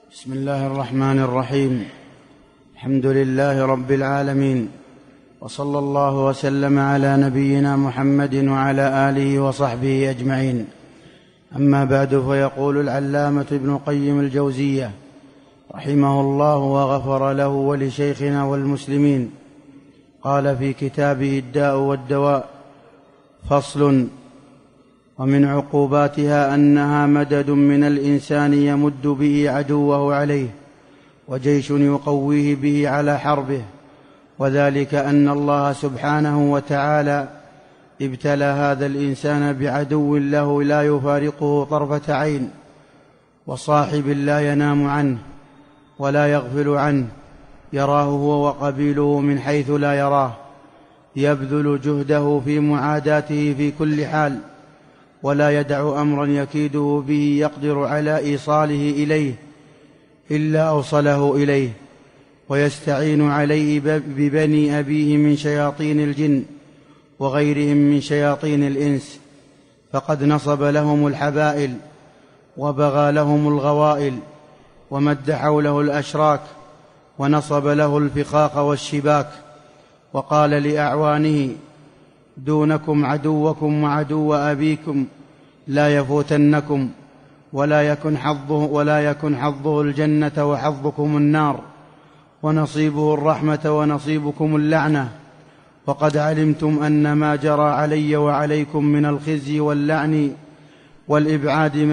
بسم الله الرحمن الرحيم. الحمد لله رب العالمين، وصلى الله وسلم على نبينا محمد وعلى آله وصحبه أجمعين. أما بعد، فيقول العلامة ابن القيم الجوزية رحمه الله وغفر له ولشيخنا والمسلمين، قال في كتابه الداء والدواء: فصل: ومن عقوباتها أنها مدد من الإنسان يمد به عدوه عليه، وجيش يقويه به على حربه، وذلك أن الله سبحانه وتعالى ابتلى هذا الإنسان بعدو له لا يفارقه طرفة عين، وصاحب لا ينام عنه ولا يغفل عنه، يراه هو وقبيله من حيث لا يراه، يبذل جهده في معاداته في كل حال، ولا يدع أمرا يكيده به يقدر على إيصاله إليه إلا أوصله إليه، ويستعين عليه ببني أبيه من شياطين الجن وغيرهم من شياطين الإنس، فقد نصب لهم الحبائل وبغى لهم الغوائل، ومد حوله الأشراك، ونصب له الفخاخ والشباك، وقال لأعوانه: دونكم عدوكم وعدو أبيكم لا يفوتنكم، ولا يكن حظه الجنة وحظكم النار، ونصيبه الرحمة ونصيبكم اللعنة، وقد علمتم أن ما جرى علي وعليكم من الخزي واللعن والإبعاد من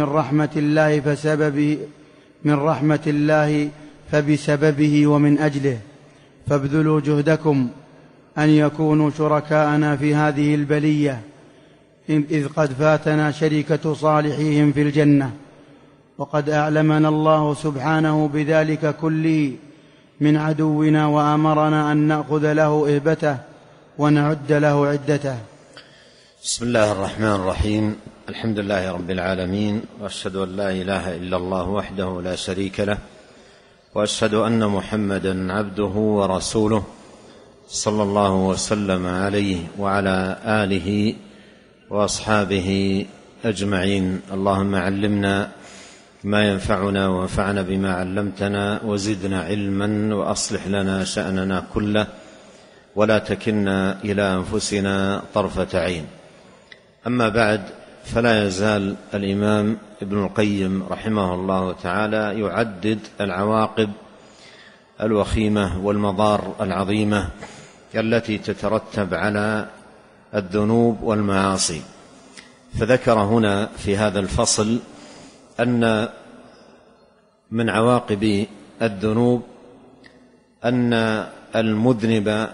رحمة الله فبسببه ومن أجله، فابذلوا جهدكم أن يكونوا شركاءنا في هذه البلية، إذ قد فاتنا شركة صالحيهم في الجنة، وقد أعلمنا الله سبحانه بذلك كله من عدونا، وأمرنا أن نأخذ له إهبته ونعد له عدته. بسم الله الرحمن الرحيم. الحمد لله رب العالمين، وأشهد أن لا إله إلا الله وحده لا شريك له، وأشهد أن محمدا عبده ورسوله، صلى الله وسلم عليه وعلى آله وأصحابه أجمعين. اللهم علمنا ما ينفعنا، وانفعنا بما علمتنا، وزدنا علما، وأصلح لنا شأننا كله، ولا تكلنا إلى أنفسنا طرفة عين. أما بعد، فلا يزال الإمام ابن القيم رحمه الله تعالى يعدد العواقب الوخيمة والمضار العظيمة التي تترتب على الذنوب والمعاصي، فذكر هنا في هذا الفصل أن من عواقب الذنوب أن المذنب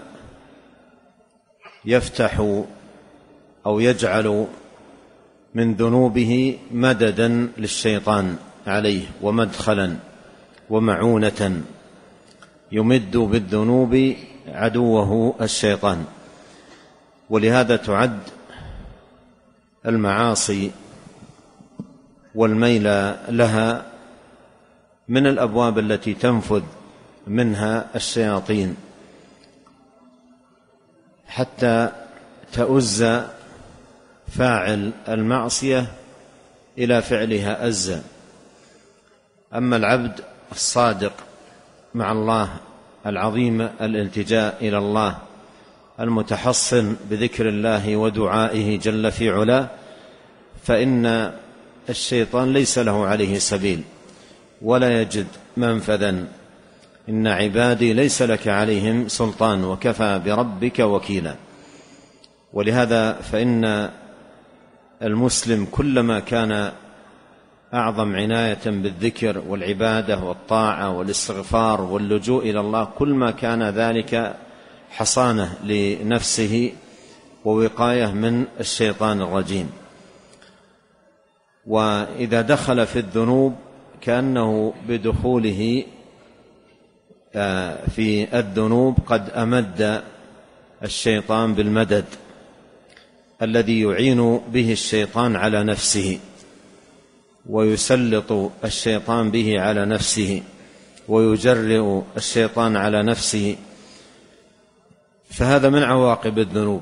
يفتح أو يجعل من ذنوبه مددا للشيطان عليه، ومدخلا ومعونة يمد بالذنوب عدوه الشيطان. ولهذا تعد المعاصي والميل لها من الأبواب التي تنفذ منها الشياطين حتى تؤز فاعل المعصية إلى فعلها أزا. أما العبد الصادق مع الله العظيم الالتجاء إلى الله المتحصن بذكر الله ودعائه جل في علاه، فإن الشيطان ليس له عليه سبيل ولا يجد منفذا. إن عبادي ليس لك عليهم سلطان وكفى بربك وكيلا. ولهذا فإن المسلم كلما كان أعظم عناية بالذكر والعبادة والطاعة والاستغفار واللجوء إلى الله، كل ما كان ذلك حصانة لنفسه ووقاية من الشيطان الرجيم. وإذا دخل في الذنوب كأنه بدخوله في الذنوب قد أمد الشيطان بالمدد الذي يعين به الشيطان على نفسه، ويسلط الشيطان به على نفسه، ويجرئ الشيطان على نفسه. فهذا من عواقب الذنوب،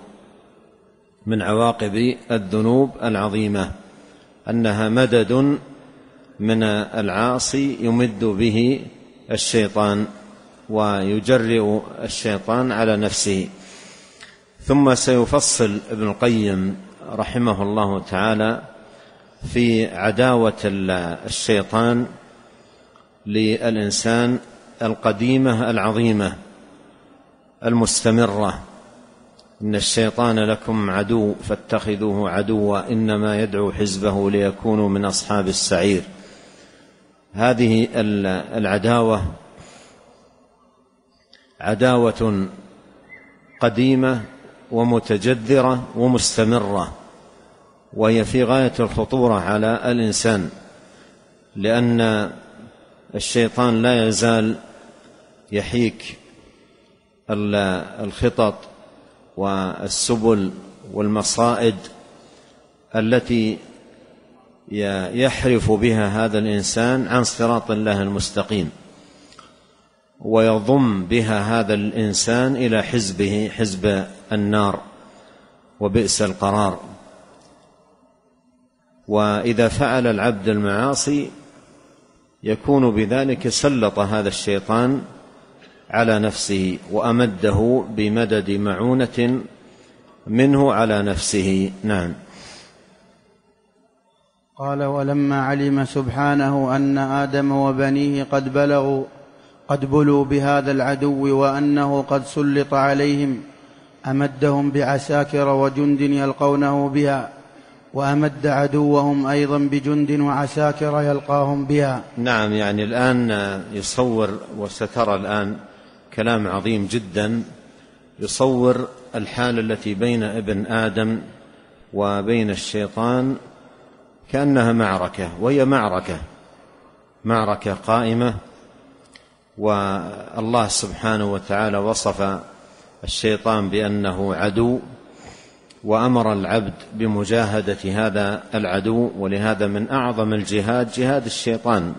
من عواقب الذنوب العظيمة، أنها مدد من العاصي يمد به الشيطان ويجرئ الشيطان على نفسه. ثم سيفصل ابن القيم رحمه الله تعالى في عداوة الشيطان للإنسان القديمة العظيمة المستمرة. إن الشيطان لكم عدو فاتخذوه عدوا إنما يدعو حزبه ليكونوا من أصحاب السعير. هذه العداوة عداوة قديمة ومتجذرة ومستمرة، وهي في غاية الخطورة على الإنسان، لأن الشيطان لا يزال يحيك الخطط والسبل والمصائد التي يحرف بها هذا الإنسان عن صراط الله المستقيم، ويضم بها هذا الإنسان إلى حزبه، حزب النار، وبئس القرار. وإذا فعل العبد المعاصي يكون بذلك سلط هذا الشيطان على نفسه وأمده بمدد معونة منه على نفسه. نعم. قال: ولما علم سبحانه أن آدم وبنيه قد بلوا بهذا العدو وأنه قد سلط عليهم، أمدهم بعساكر وجند يلقونه بها، وأمد عدوهم أيضا بجند وعساكر يلقاهم بها. نعم، يعني الآن يصور، وسترى الآن كلام عظيم جدا يصور الحال التي بين ابن آدم وبين الشيطان كأنها معركة، وهي معركة قائمة. والله سبحانه وتعالى وصف الشيطان بأنه عدو، وأمر العبد بمجاهدة هذا العدو. ولهذا من أعظم الجهاد جهاد الشيطان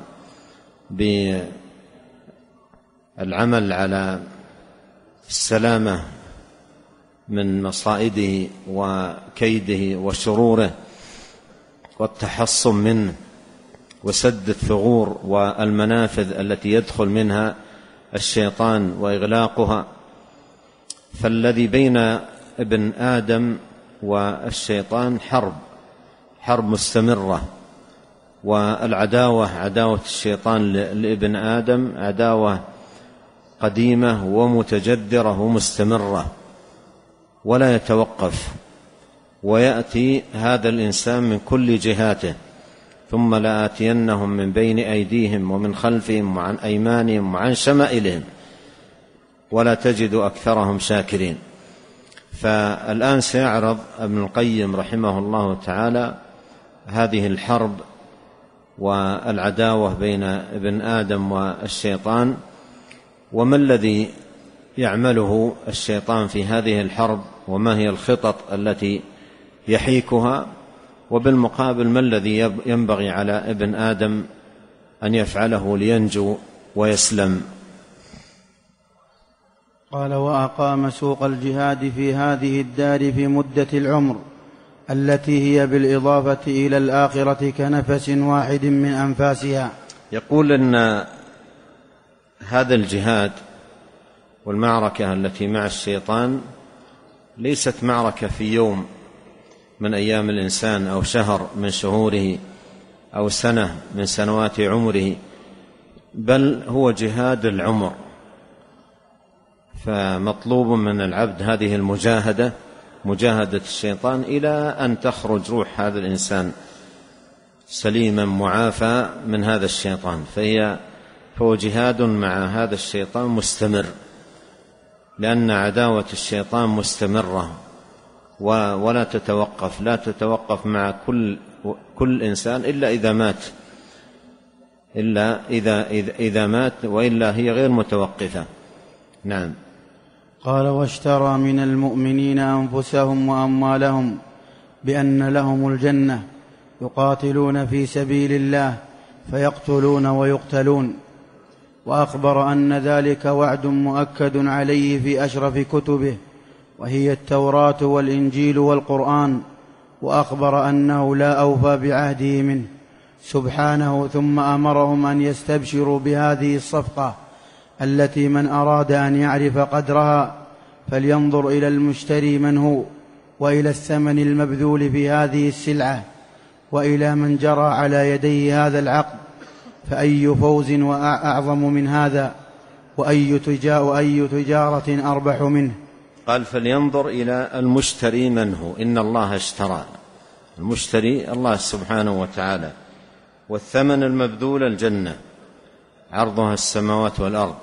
بالعمل على السلامة من مصائده وكيده وشروره، والتحصن منه، وسد الثغور والمنافذ التي يدخل منها الشيطان وإغلاقها. فالذي بين ابن آدم والشيطان حرب مستمرة، والعداوة عداوة الشيطان لابن آدم عداوة قديمة ومتجذرة ومستمرة ولا يتوقف. ويأتي هذا الإنسان من كل جهاته، ثم لآتينهم من بين أيديهم ومن خلفهم وعن أيمانهم وعن شمائلهم ولا تجد أكثرهم شاكرين. فالآن سيعرض ابن القيم رحمه الله تعالى هذه الحرب والعداوة بين ابن آدم والشيطان، وما الذي يعمله الشيطان في هذه الحرب، وما هي الخطط التي يحيكها، وبالمقابل ما الذي ينبغي على ابن آدم أن يفعله لينجو ويسلم. قال: وأقام سوق الجهاد في هذه الدار في مدة العمر التي هي بالإضافة إلى الآخرة كنفس واحد من أنفاسها. يقول أن هذا الجهاد والمعركة التي مع الشيطان ليست معركة في يوم من أيام الإنسان، أو شهر من شهوره، أو سنة من سنوات عمره، بل هو جهاد العمر. فمطلوب من العبد هذه المجاهدة، مجاهدة الشيطان إلى أن تخرج روح هذا الإنسان سليما معافى من هذا الشيطان. فهو جهاد مع هذا الشيطان مستمر، لأن عداوة الشيطان مستمرة ولا تتوقف، لا تتوقف مع كل إنسان إلا إذا مات، وإلا هي غير متوقفة. نعم. قال: واشترى من المؤمنين أنفسهم وأموالهم بأن لهم الجنة يقاتلون في سبيل الله فيقتلون ويقتلون، وأخبر أن ذلك وعد مؤكد عليه في أشرف كتبه، وهي التوراة والإنجيل والقرآن، وأخبر أنه لا أوفى بعهده منه سبحانه، ثم أمرهم أن يستبشروا بهذه الصفقة التي من أراد أن يعرف قدرها فلينظر إلى المشتري من هو، وإلى الثمن المبذول في هذه السلعة، وإلى من جرى على يديه هذا العقد، فأي فوز وأعظم من هذا، وأي تجارة أربح منه. قال فلينظر إلى المشتري من هو. إن الله اشترى، المشتري الله سبحانه وتعالى، والثمن المبذول الجنة عرضها السماوات والأرض،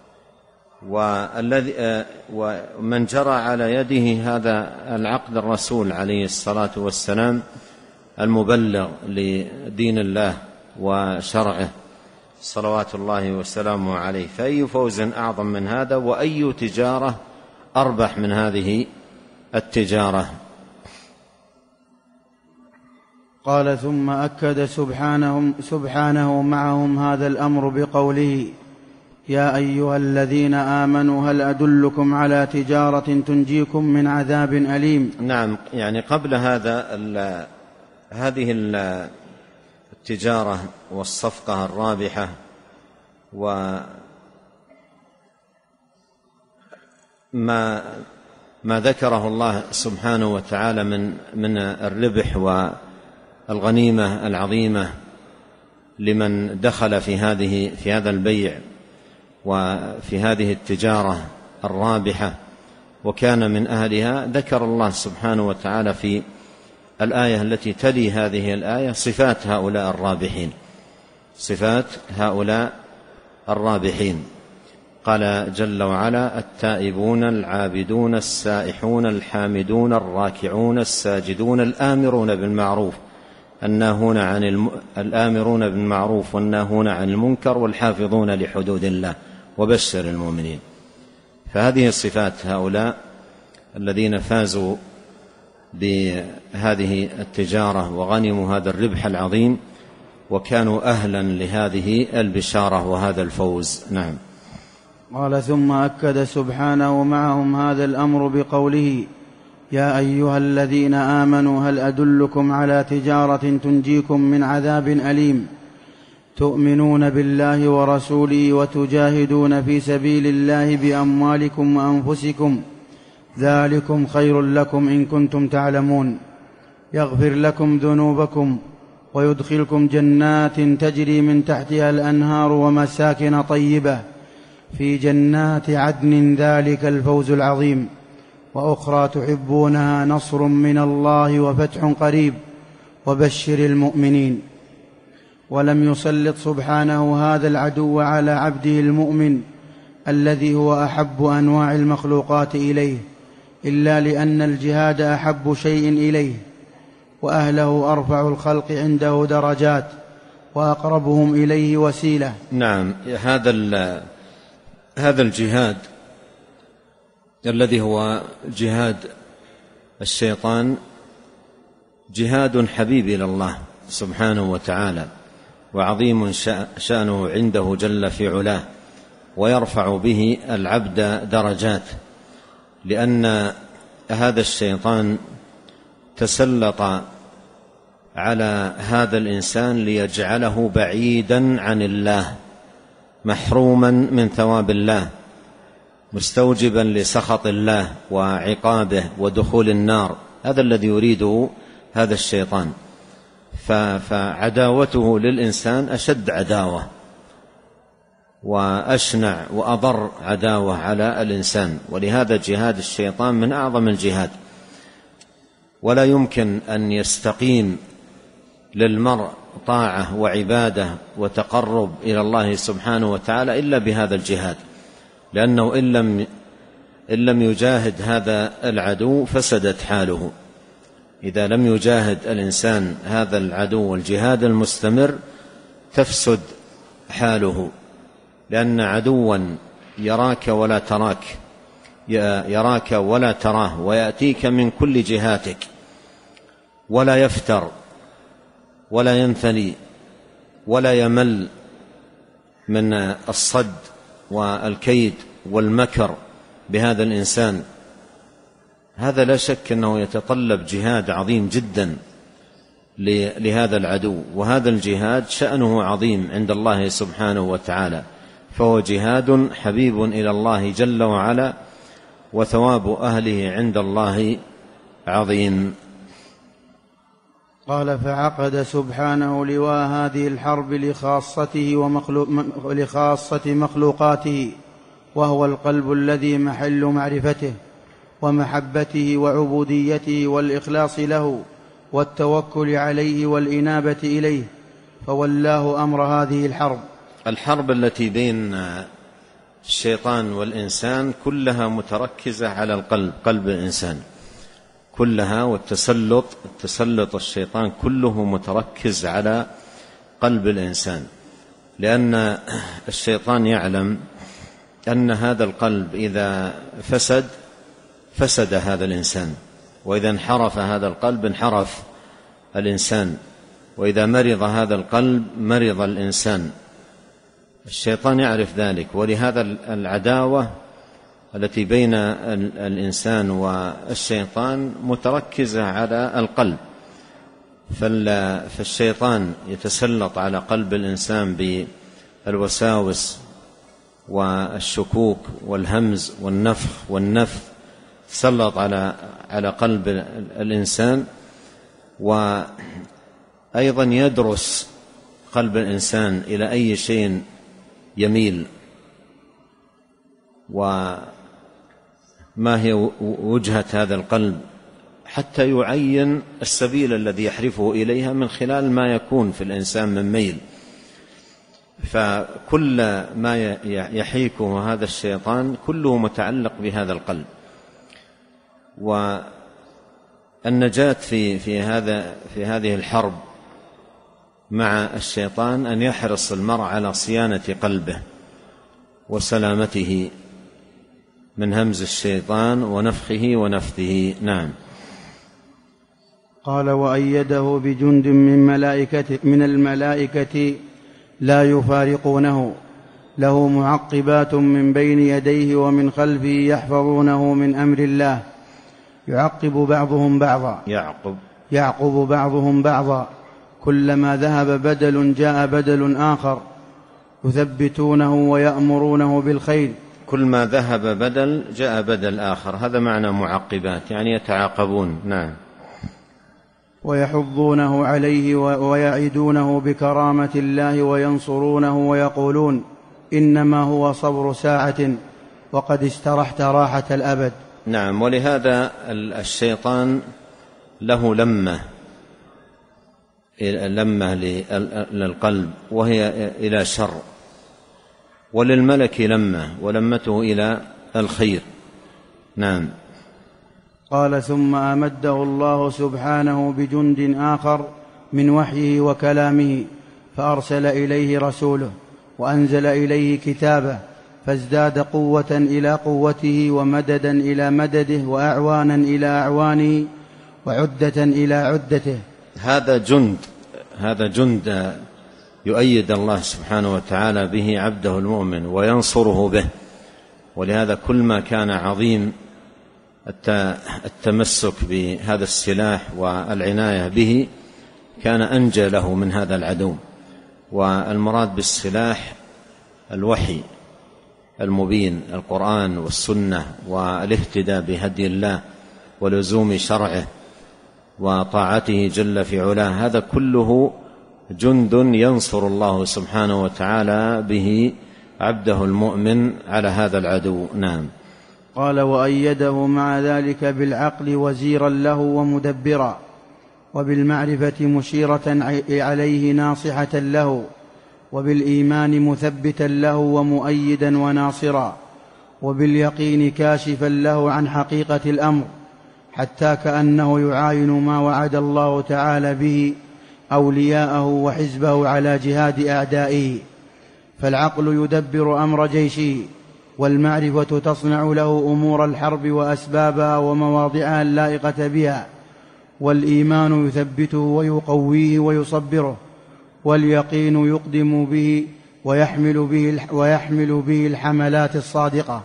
ومن جرى على يده هذا العقد الرسول عليه الصلاة والسلام المبلغ لدين الله وشرعه صلوات الله وسلامه عليه. فأي فوز أعظم من هذا، وأي تجارة أربح من هذه التجارة. قال ثم أكد سبحانه معهم هذا الأمر بقوله: يا أيها الذين آمنوا هل أدلكم على تجارة تنجيكم من عذاب أليم. نعم، يعني قبل هذا هذه التجارة والصفقة الرابحة وما ذكره الله سبحانه وتعالى من الربح والغنيمة العظيمة لمن دخل في هذا البيع وفي هذه التجارة الرابحة وكان من أهلها، ذكر الله سبحانه وتعالى في الآية التي تلي هذه الآية صفات هؤلاء الرابحين. قال جل وعلا: التائبون العابدون السائحون الحامدون الراكعون الساجدون الآمرون بالمعروف والناهون عن المنكر والحافظون لحدود الله وبشر المؤمنين. فهذه صفات هؤلاء الذين فازوا بهذه التجارة وغنموا هذا الربح العظيم وكانوا أهلا لهذه البشارة وهذا الفوز. نعم. قال ثم أكد سبحانه معهم هذا الأمر بقوله: يا أيها الذين آمنوا هل أدلكم على تجارة تنجيكم من عذاب أليم تؤمنون بالله ورسوله وتجاهدون في سبيل الله بأموالكم وأنفسكم ذلكم خير لكم إن كنتم تعلمون، يغفر لكم ذنوبكم ويدخلكم جنات تجري من تحتها الأنهار ومساكن طيبة في جنات عدن ذلك الفوز العظيم، وأخرى تحبونها نصر من الله وفتح قريب وبشر المؤمنين. ولم يسلط سبحانه هذا العدو على عبده المؤمن الذي هو أحب أنواع المخلوقات إليه إلا لأن الجهاد أحب شيء إليه، وأهله أرفع الخلق عنده درجات وأقربهم إليه وسيلة. نعم، هذا الجهاد الذي هو جهاد الشيطان جهاد حبيب إلى الله سبحانه وتعالى، وعظيم شأنه عنده جل في علاه، ويرفع به العبد درجات، لأن هذا الشيطان تسلط على هذا الإنسان ليجعله بعيدا عن الله، محروما من ثواب الله، مستوجبا لسخط الله وعقابه ودخول النار. هذا الذي يريده هذا الشيطان، فعداوته للإنسان أشد عداوة وأشنع وأضر عداوة على الإنسان، ولهذا جهاد الشيطان من أعظم الجهاد، ولا يمكن أن يستقيم للمرء طاعة وعبادة وتقرب إلى الله سبحانه وتعالى إلا بهذا الجهاد، لأنه إن لم يجاهد هذا العدو فسدت حاله. إذا لم يجاهد الإنسان هذا العدو والجهاد المستمر تفسد حاله، لأن عدوا يراك ولا تراه ويأتيك من كل جهاتك، ولا يفتر ولا ينثني ولا يمل من الصد والكيد والمكر بهذا الإنسان. هذا لا شك أنه يتطلب جهاد عظيم جدا لهذا العدو. وهذا الجهاد شأنه عظيم عند الله سبحانه وتعالى، فهو جهاد حبيب إلى الله جل وعلا، وثواب أهله عند الله عظيم. قال: فعقد سبحانه لواء هذه الحرب لخاصة مخلوقاته، وهو القلب الذي محل معرفته ومحبته وعبوديته والإخلاص له والتوكل عليه والإنابة إليه، فولاه أمر هذه الحرب التي بين الشيطان والإنسان كلها متركزة على القلب، قلب الإنسان كلها، والتسلط الشيطان كله متركز على قلب الإنسان، لأن الشيطان يعلم أن هذا القلب إذا فسد هذا الإنسان، وإذا انحرف هذا القلب انحرف الإنسان، وإذا مرض هذا القلب مرض الإنسان. الشيطان يعرف ذلك، ولهذا العداوة التي بين الإنسان والشيطان متركزة على القلب، فالشيطان يتسلط على قلب الإنسان بالوساوس والشكوك والهمز والنفخ والنفث، تسلط على قلب الإنسان، وأيضا يدرس قلب الإنسان إلى أي شيء يميل، وما هي وجهة هذا القلب، حتى يعين السبيل الذي يحرفه إليها من خلال ما يكون في الإنسان من ميل. فكل ما يحيكه هذا الشيطان كله متعلق بهذا القلب. والنجاة في هذه الحرب مع الشيطان أن يحرص المرء على صيانة قلبه وسلامته من همز الشيطان ونفخه ونفثه. نعم. قال: وأيده بجند من الملائكة لا يفارقونه، له معقبات من بين يديه ومن خلفه يحفظونه من أمر الله، يعقب بعضهم بعضا، كلما ذهب بدل جاء بدل آخر، يثبتونه ويأمرونه بالخير. كل ما ذهب بدل جاء بدل آخر، هذا معنى معقبات، يعني يتعاقبون. نعم. ويحضونه عليه ويعدونه بكرامة الله وينصرونه ويقولون: إنما هو صبر ساعة وقد استرحت راحة الأبد. نعم. ولهذا الشيطان له لمة للقلب وهي إلى شر، وللملك ولمته إلى الخير. نعم. قال: ثم أمده الله سبحانه بجند آخر من وحيه وكلامه، فأرسل إليه رسوله وأنزل إليه كتابه، فازداد قوة إلى قوته ومددا إلى مدده وأعوانا إلى أعوانه وعدة إلى عدته. هذا جند يؤيد الله سبحانه وتعالى به عبده المؤمن وينصره به. ولهذا كل ما كان عظيم التمسك بهذا السلاح والعناية به كان أنجى له من هذا العدو. والمراد بالسلاح الوحي المبين، القرآن والسنة، والاهتداء بهدي الله ولزوم شرعه وطاعته جل في علاه، هذا كله جند ينصر الله سبحانه وتعالى به عبده المؤمن على هذا العدو. نعم. قال: وأيده مع ذلك بالعقل وزيرا له ومدبرا، وبالمعرفة مشيرة عليه ناصحة له، وبالإيمان مثبتا له ومؤيدا وناصرا، وباليقين كاشفا له عن حقيقة الأمر، حتى كأنه يعاين ما وعد الله تعالى به أولياءه وحزبه على جهاد أعدائه. فالعقل يدبر أمر جيشه، والمعرفة تصنع له أمور الحرب وأسبابها ومواضعها اللائقة بها، والإيمان يثبته ويقويه ويصبره، واليقين يقدم به ويحمل به الحملات الصادقة.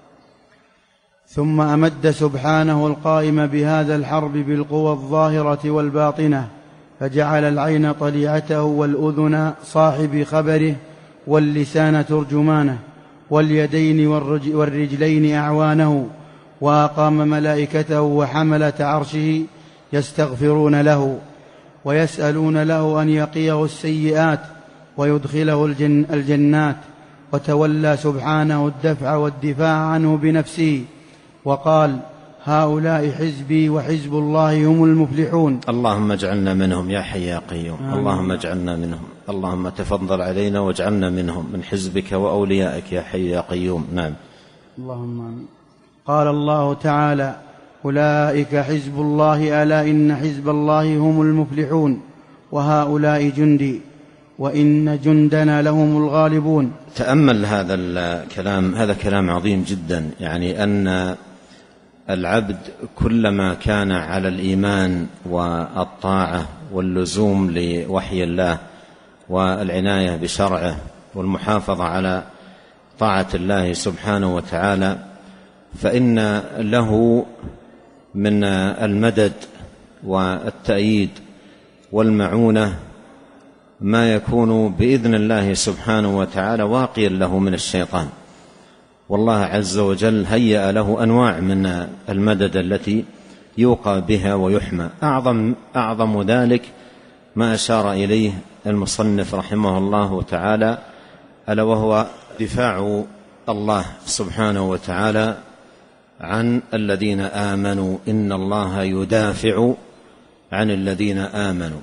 ثم أمد سبحانه القائم بهذا الحرب بالقوى الظاهرة والباطنة فجعل العين طليعته والأذن صاحب خبره واللسان ترجمانه واليدين والرجلين أعوانه، وأقام ملائكته وحملة عرشه يستغفرون له ويسألون له أن يقيه السيئات ويدخله الجنات، وتولى سبحانه الدفع والدفاع عنه بنفسه وقال: هؤلاء حزبي وحزب الله هم المفلحون. اللهم اجعلنا منهم يا حي يا قيوم. اللهم اجعلنا منهم. اللهم تفضل علينا واجعلنا منهم، من حزبك وأوليائك يا حي يا قيوم. نعم. اللهم آمين. قال الله تعالى: أولئك حزب الله ألا إن حزب الله هم المفلحون وهؤلاء جندي وإن جندنا لهم الغالبون. تأمل هذا الكلام، هذا كلام عظيم جدا، يعني أن العبد كلما كان على الإيمان والطاعة واللزوم لوحي الله والعناية بشرعه والمحافظة على طاعة الله سبحانه وتعالى، فإن له من المدد والتأييد والمعونة ما يكون بإذن الله سبحانه وتعالى واقيا له من الشيطان. والله عز وجل هيأ له أنواع من المدد التي يوقى بها ويحمى. أعظم ذلك ما أشار إليه المصنف رحمه الله تعالى، ألا وهو دفاع الله سبحانه وتعالى عن الذين آمنوا، إن الله يدافع عن الذين آمنوا.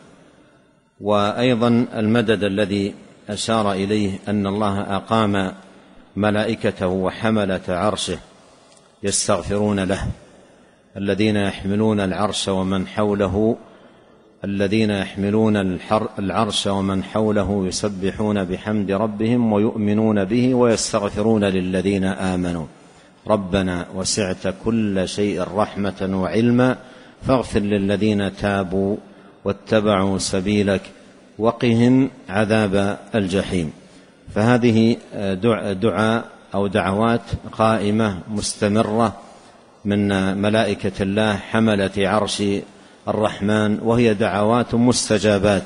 وأيضا المدد الذي أشار إليه أن الله أقام ملائكته وحملة عرشه يستغفرون له، الذين يحملون العرش ومن حوله، الذين يحملون العرش ومن حوله يسبحون بحمد ربهم ويؤمنون به ويستغفرون للذين آمنوا ربنا وسعت كل شيء رحمة وعلما فاغفر للذين تابوا واتبعوا سبيلك وقهم عذاب الجحيم. فهذه دعاء أو دعوات قائمة مستمرة من ملائكة الله حملة عرش الرحمن، وهي دعوات مستجابات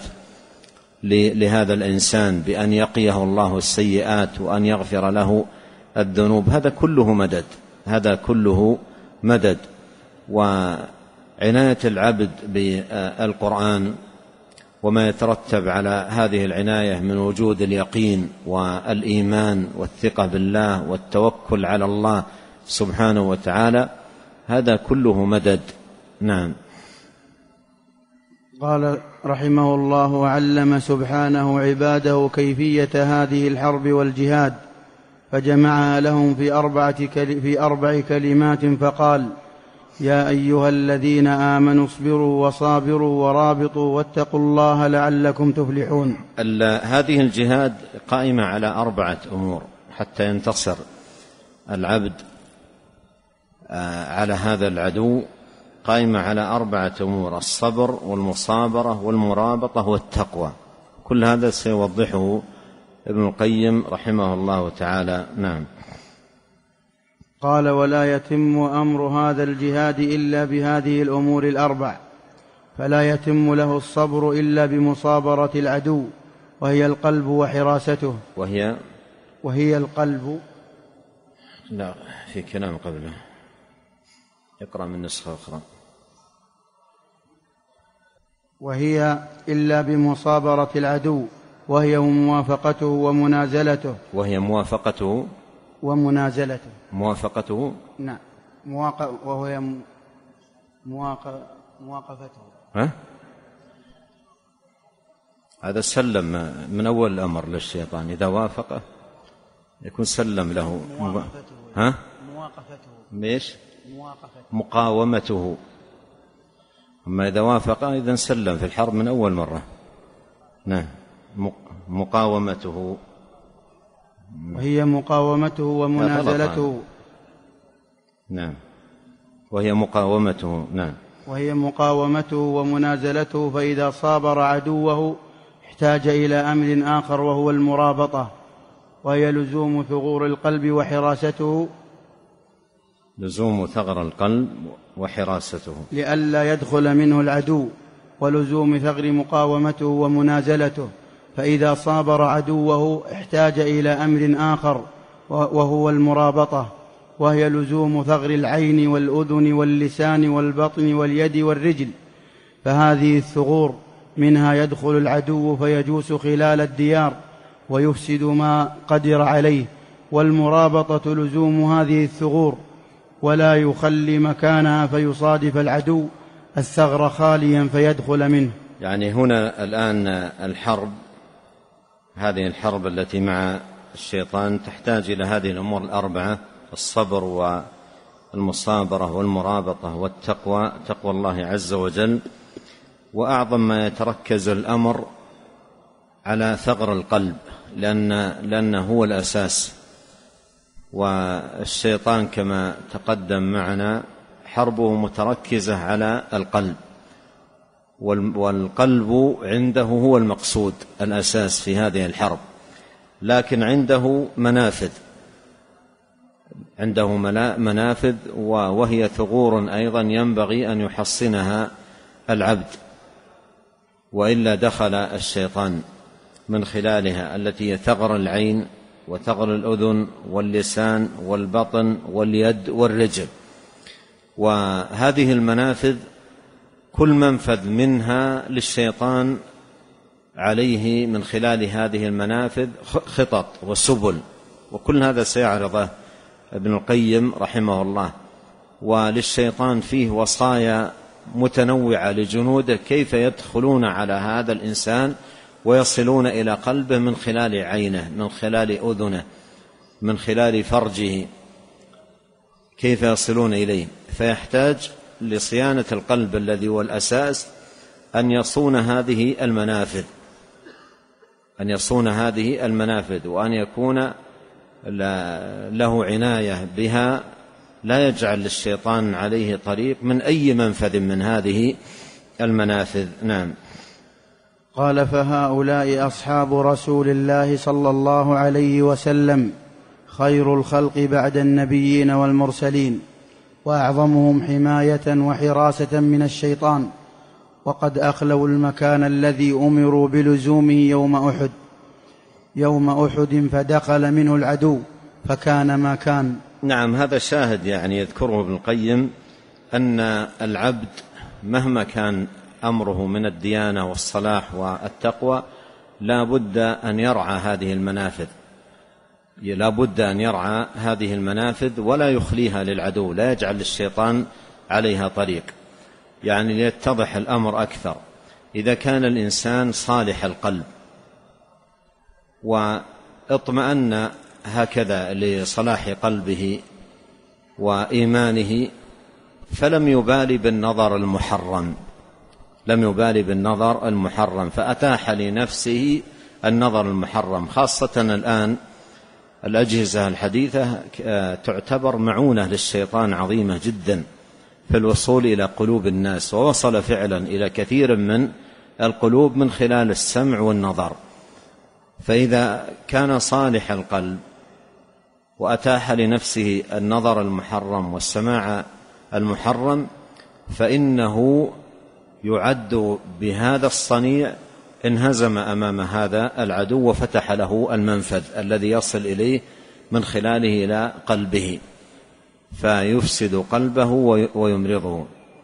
لهذا الإنسان بأن يقيه الله السيئات وأن يغفر له الذنوب. هذا كله مدد، هذا كله مدد. وعناية العبد بالقرآن وما يترتب على هذه العناية من وجود اليقين والإيمان والثقة بالله والتوكل على الله سبحانه وتعالى، هذا كله مدد. نعم. قال رحمه الله: وعلم سبحانه عباده كيفية هذه الحرب والجهاد، فجمعها لهم في أربع كلمات فقال: يا أيها الذين آمنوا اصبروا وصابروا ورابطوا واتقوا الله لعلكم تفلحون. هذه الجهاد قائمة على 4 أمور حتى ينتصر العبد على هذا العدو، قائمة على 4 أمور: الصبر والمصابرة والمرابطة والتقوى. كل هذا سيوضحه ابن القيم رحمه الله تعالى. نعم. قال: ولا يتم أمر هذا الجهاد إلا بهذه الأمور 4، فلا يتم له الصبر إلا بمصابرة العدو، وهي القلب وحراسته. وهي القلب. لا، في كلام قبله، اقرأ من نسخة أخرى. وهي إلا بمصابرة العدو، وهي موافقته ومنازلته. وهي موافقته ومنازلته. موافقته. نعم. وهي مواقفته. هذا سلم من أول الأمر للشيطان، إذا وافقه يكون سلم له. مواقفته. ليش؟ مقاومته. أما إذا وافقه إذن سلم في الحرب من أول مرة. نعم. مقاومته. وهي مقاومته ومنازلته. نعم. وهي مقاومته. نعم. وهي مقاومته ومنازلته. فإذا صابر عدوه احتاج إلى أمر آخر وهو المرابطة، وهي لزوم ثغور القلب وحراسته. لزوم ثغر القلب وحراسته، لئلا يدخل منه العدو، ولزوم ثغر مقاومته ومنازلته، فإذا صابر عدوه احتاج إلى أمر آخر وهو المرابطة، وهي لزوم ثغر العين والأذن واللسان والبطن واليد والرجل. فهذه الثغور منها يدخل العدو فيجوس خلال الديار ويفسد ما قدر عليه، والمرابطة لزوم هذه الثغور ولا يخلي مكانها فيصادف العدو الثغر خاليا فيدخل منه. يعني هنا الآن الحرب، هذه الحرب التي مع الشيطان تحتاج إلى هذه الأمور الأربعة: الصبر والمصابرة والمرابطة والتقوى، تقوى الله عز وجل. وأعظم ما يتركز الأمر على ثغر القلب، لأنه هو الأساس. والشيطان كما تقدم معنا حربه متركزة على القلب، والقلب عنده هو المقصود الأساس في هذه الحرب، لكن عنده منافذ وهي ثغور أيضا ينبغي أن يحصنها العبد، وإلا دخل الشيطان من خلالها، التي هي ثغر العين وثغر الأذن واللسان والبطن واليد والرجل. وهذه المنافذ كل منفذ منها للشيطان عليه من خلال هذه المنافذ خطط وسبل، وكل هذا سيعرضه ابن القيم رحمه الله. وللشيطان فيه وصايا متنوعة لجنوده كيف يدخلون على هذا الإنسان ويصلون إلى قلبه من خلال عينه، من خلال أذنه، من خلال فرجه، كيف يصلون إليه. فيحتاج لصيانة القلب الذي هو الأساس أن يصون هذه المنافذ، وأن يكون له عناية بها، لا يجعل للشيطان عليه طريق من أي منفذ من هذه المنافذ. نعم. قال: فهؤلاء أصحاب رسول الله صلى الله عليه وسلم خير الخلق بعد النبيين والمرسلين، وأعظمهم حماية وحراسة من الشيطان، وقد أخلوا المكان الذي أمروا بلزومه يوم أحد فدخل منه العدو فكان ما كان. نعم، هذا شاهد يعني يذكره ابن القيم، أن العبد مهما كان أمره من الديانة والصلاح والتقوى لا بد أن يرعى هذه المنافذ ولا يخليها للعدو، لا يجعل للشيطان عليها طريق. يعني ليتضح الأمر أكثر، إذا كان الإنسان صالح القلب واطمأن هكذا لصلاح قلبه وإيمانه، فلم يبالي بالنظر المحرم، فأتاح لنفسه النظر المحرم. خاصة الآن الأجهزة الحديثة تعتبر معونة للشيطان عظيمة جدا في الوصول إلى قلوب الناس، ووصل فعلا إلى كثير من القلوب من خلال السمع والنظر. فإذا كان صالح القلب وأتاح لنفسه النظر المحرم والسماع المحرم، فإنه يعد بهذا الصنيع انهزم أمام هذا العدو وفتح له المنفذ الذي يصل إليه من خلاله إلى قلبه، فيفسد قلبه ويمرضه.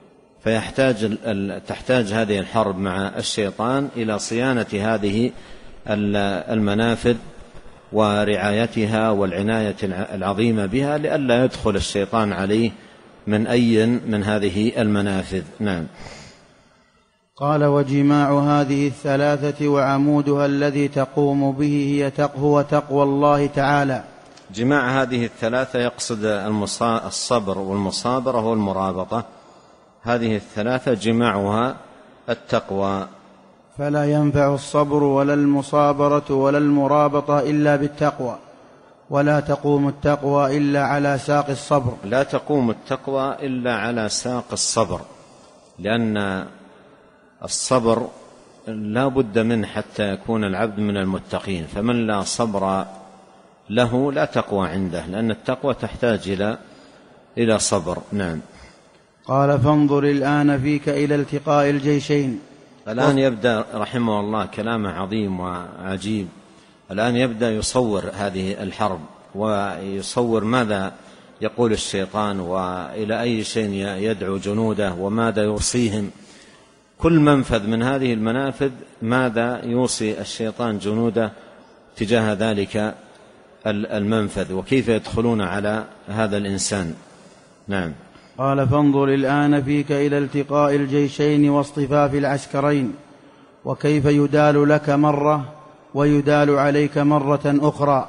تحتاج هذه الحرب مع الشيطان إلى صيانة هذه المنافذ ورعايتها والعناية العظيمة بها، لئلا يدخل الشيطان عليه من أي من هذه المنافذ. نعم. قال: وجماع هذه الثلاثة وعمودها الذي تقوم به هو تقوى الله تعالى. جماع هذه الثلاثة يقصد الصبر والمصابرة والمرابطة، هذه الثلاثة جماعها التقوى. فلا ينفع الصبر ولا المصابرة ولا المرابطة إلا بالتقوى، ولا تقوم التقوى إلا على ساق الصبر. لا تقوم التقوى إلا على ساق الصبر، لأن الصبر لا بد منه حتى يكون العبد من المتقين، فمن لا صبر له لا تقوى عنده، لأن التقوى تحتاج إلى صبر. نعم. قال: فانظر الآن فيك إلى التقاء الجيشين، الآن يبدأ رحمه الله كلامه عظيم وعجيب. الآن يبدأ يصور هذه الحرب، ويصور ماذا يقول الشيطان وإلى أي شيء يدعو جنوده وماذا يوصيهم. كل منفذ من هذه المنافذ ماذا يوصي الشيطان جنوده تجاه ذلك المنفذ، وكيف يدخلون على هذا الإنسان. نعم. قال: فانظر الآن فيك إلى التقاء الجيشين واصطفاف العسكرين، وكيف يدال لك مرة ويدال عليك مرة أخرى.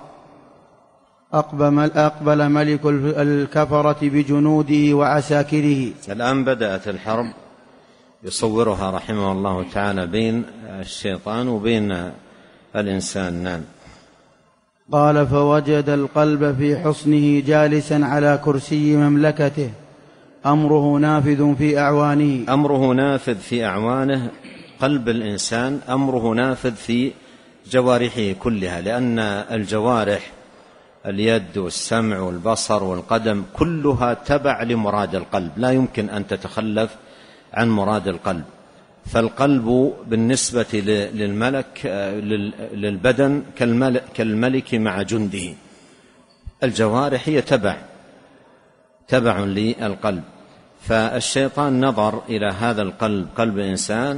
أقبل ملك الكفرة بجنوده وعساكره. الآن بدأت الحرب يصورها رحمه الله تعالى بين الشيطان وبين الإنسان. نعم. قال: فوجد القلب في حصنه جالسا على كرسي مملكته، أمره نافذ في أعوانه. أمره نافذ في أعوانه. قلب الإنسان أمره نافذ في جوارحه كلها، لأن الجوارح اليد والسمع والبصر والقدم كلها تبع لمراد القلب، لا يمكن أن تتخلف عن مراد القلب. فالقلب بالنسبة للملك للبدن كالملك مع جنده. الجوارح هي تبع للقلب. فالشيطان نظر إلى هذا القلب، قلب الإنسان،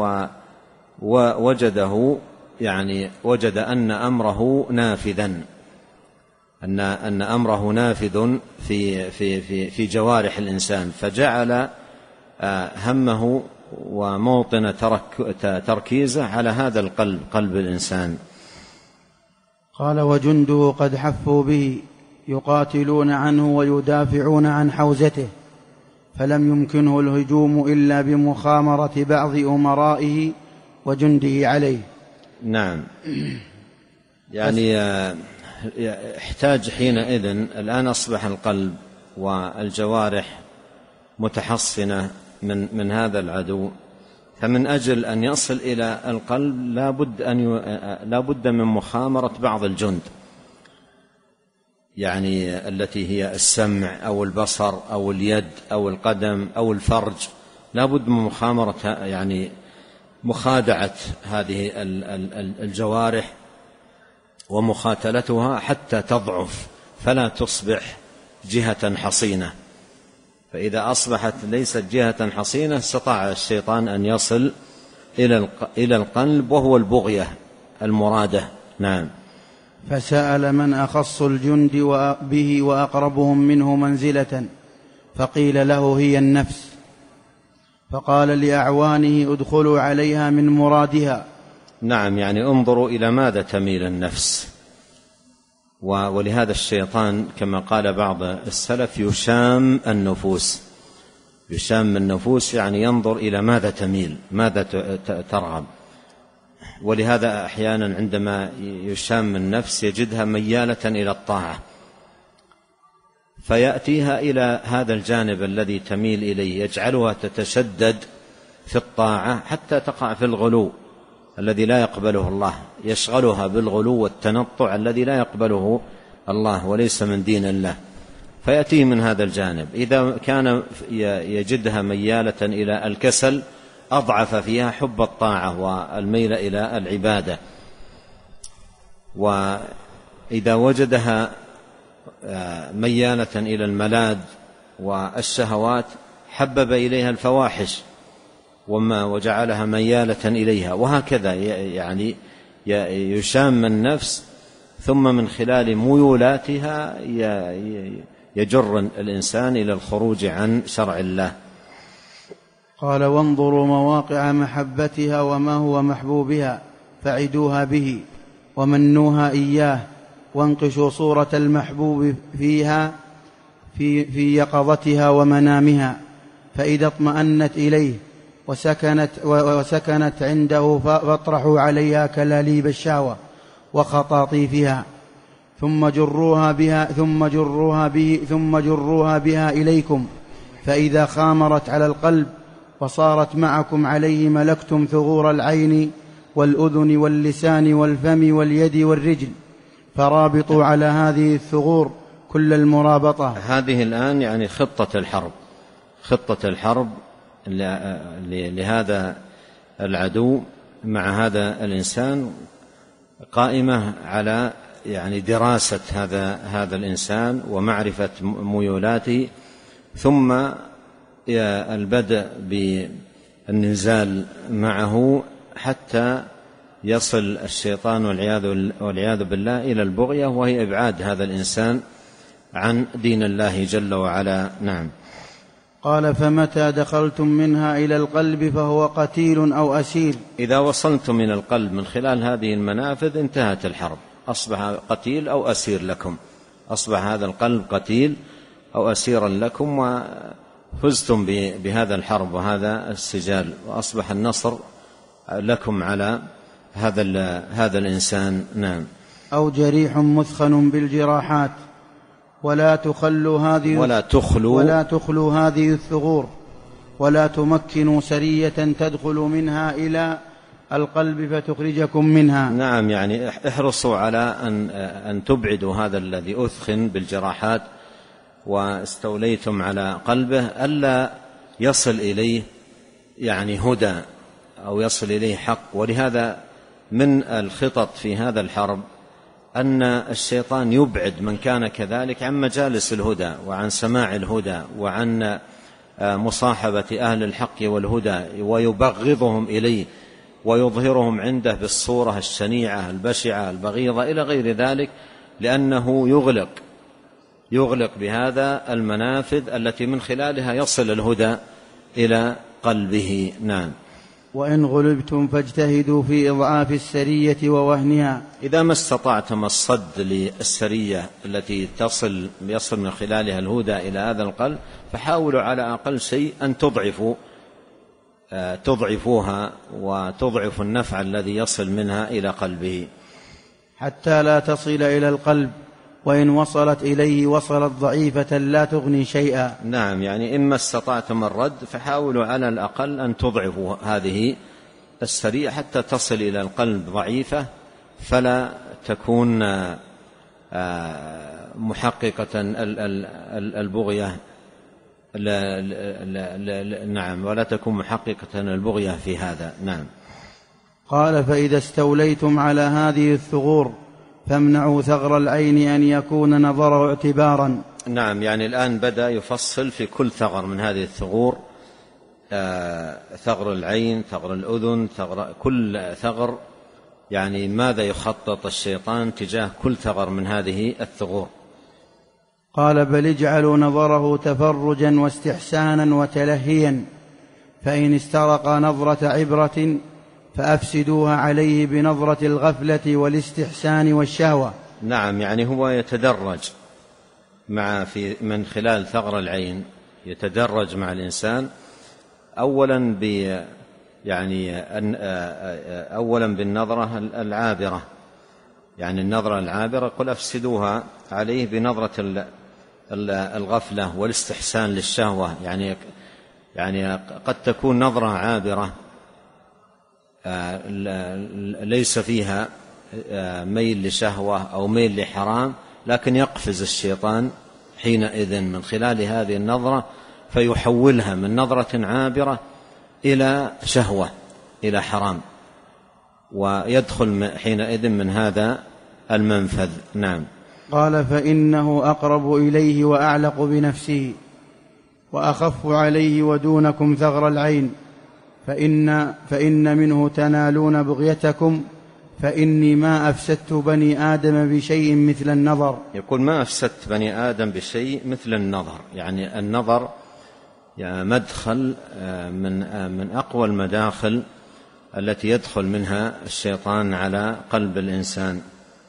ووجده وجد أن أمره نافذا، أن أمره نافذ في جوارح الإنسان، فجعل همه وموطن تركيزه على هذا القلب، قلب الإنسان. قال: وجنده قد حفوا به يقاتلون عنه ويدافعون عن حوزته، فلم يمكنه الهجوم إلا بمخامرة بعض أمرائه وجنده عليه. نعم. احتاج حينئذ، الآن أصبح القلب والجوارح متحصنة من هذا العدو، فمن أجل أن يصل إلى القلب لا بد من مخامرة بعض الجند، التي هي السمع أو البصر أو اليد أو القدم أو الفرج، لا بد من مخامرة، مخادعة هذه الجوارح ومخاتلتها حتى تضعف فلا تصبح جهة حصينة. فإذا أصبحت ليست جهة حصينة استطاع الشيطان أن يصل إلى القلب، وهو البغية المرادة. نعم. فسأل من أخص الجند به وأقربهم منه منزلة، فقيل له: هي النفس. فقال لأعوانه: ادخلوا عليها من مرادها. نعم، انظروا إلى ماذا تميل النفس. ولهذا الشيطان كما قال بعض السلف يشام النفوس، ينظر إلى ماذا تميل، ماذا ترغب. ولهذا أحيانا عندما يشام النفس يجدها ميالة إلى الطاعة، فيأتيها إلى هذا الجانب الذي تميل إليه، يجعلها تتشدد في الطاعة حتى تقع في الغلو الذي لا يقبله الله، يشغلها بالغلو والتنطع الذي لا يقبله الله وليس من دين الله، فيأتيه من هذا الجانب. إذا كان يجدها ميالة إلى الكسل أضعف فيها حب الطاعة والميل إلى العبادة. وإذا وجدها ميالة إلى الملاذ والشهوات حبب إليها الفواحش وجعلها ميالة إليها، وهكذا يشام النفس، ثم من خلال ميولاتها يجر الإنسان إلى الخروج عن شرع الله. قال: وانظروا مواقع محبتها وما هو محبوبها، فعدوها به ومنوها إياه، وانقشوا صورة المحبوب فيها في يقظتها ومنامها، فإذا اطمأنت إليه وسكنت عنده فاطرحوا عليها كلاليب الشهوة وخطاطيفها، ثم جروها بها إليكم، فإذا خامرت على القلب وصارت معكم عليه ملكتم ثغور العين والأذن واللسان والفم واليد والرجل، فرابطوا على هذه الثغور كل المرابطة. هذه الآن خطة الحرب لهذا العدو مع هذا الإنسان قائمة على يعني دراسة هذا الإنسان ومعرفة ميولاته، ثم البدء بالنزال معه حتى يصل الشيطان والعياذ بالله إلى البغية، وهي إبعاد هذا الإنسان عن دين الله جل وعلا. نعم. قال: فمتى دخلتم منها إلى القلب فهو قتيل أو أسير. إذا وصلتم من القلب من خلال هذه المنافذ انتهت الحرب، أصبح قتيل أو أسير لكم، أصبح هذا القلب قتيل أو أسيرا لكم، وفزتم بهذا الحرب وهذا السجال، وأصبح النصر لكم على هذا الإنسان. نعم. أو جريح مثخن بالجراحات. ولا تخلوا هذه الثغور، ولا تمكنوا سرية تدخل منها إلى القلب فتخرجكم منها. نعم، يعني احرصوا على أن تبعدوا هذا الذي أثخن بالجراحات واستوليتم على قلبه، ألا يصل إليه يعني هدى أو يصل إليه حق. ولهذا من الخطط في هذا الحرب أن الشيطان يبعد من كان كذلك عن مجالس الهدى وعن سماع الهدى وعن مصاحبة أهل الحق والهدى، ويبغضهم إليه ويظهرهم عنده بالصورة الشنيعة البشعة البغيضة إلى غير ذلك، لأنه يغلق بهذا المنافذ التي من خلالها يصل الهدى إلى قلبه. نعم. وإن غلبتم فاجتهدوا في إضعاف السرية ووهنها. إذا ما استطعتم الصد للسرية التي يصل من خلالها الهدى إلى هذا القلب، فحاولوا على أقل شيء أن تضعفوها وتضعفوا النفع الذي يصل منها إلى قلبه، حتى لا تصل إلى القلب، وإن وصلت إليه وصلت ضعيفة لا تغني شيئا. نعم، يعني إما استطعتم الرد فحاولوا على الأقل أن تضعفوا هذه السرية حتى تصل إلى القلب ضعيفة، فلا تكون محققة البغية. نعم، ولا تكون محققة البغية في هذا. نعم. قال: فإذا استوليتم على هذه الثغور فامنعوا ثغر العين أن يكون نظره اعتبارا. نعم، يعني الآن بدأ يفصل في كل ثغر من هذه الثغور، ثغر العين، ثغر الأذن، كل ثغر، يعني ماذا يخطط الشيطان تجاه كل ثغر من هذه الثغور. قال: بل اجعلوا نظره تفرجا واستحسانا وتلهيا، فإن استرق نظرة عبرة فأفسدوها عليه بنظرة الغفلة والاستحسان والشهوة. نعم، يعني هو يتدرج من خلال ثغر العين، يتدرج مع الإنسان أولا بالنظرة العابرة، يعني النظرة العابرة قل أفسدوها عليه بنظرة الغفلة والاستحسان للشهوة، يعني قد تكون نظرة عابرة ليس فيها ميل لشهوة أو ميل لحرام، لكن يقفز الشيطان حينئذ من خلال هذه النظرة فيحولها من نظرة عابرة إلى شهوة، إلى حرام، ويدخل حينئذ من هذا المنفذ. نعم. قال: فإنه أقرب إليه وأعلق بنفسه وأخف عليه ودونكم ثغر العين، فإن منه تنالون بغيتكم، فإني ما أفسدت بني آدم بشيء مثل النظر. يقول: ما أفسدت بني آدم بشيء مثل النظر، يعني النظر مدخل من أقوى المداخل التي يدخل منها الشيطان على قلب الإنسان.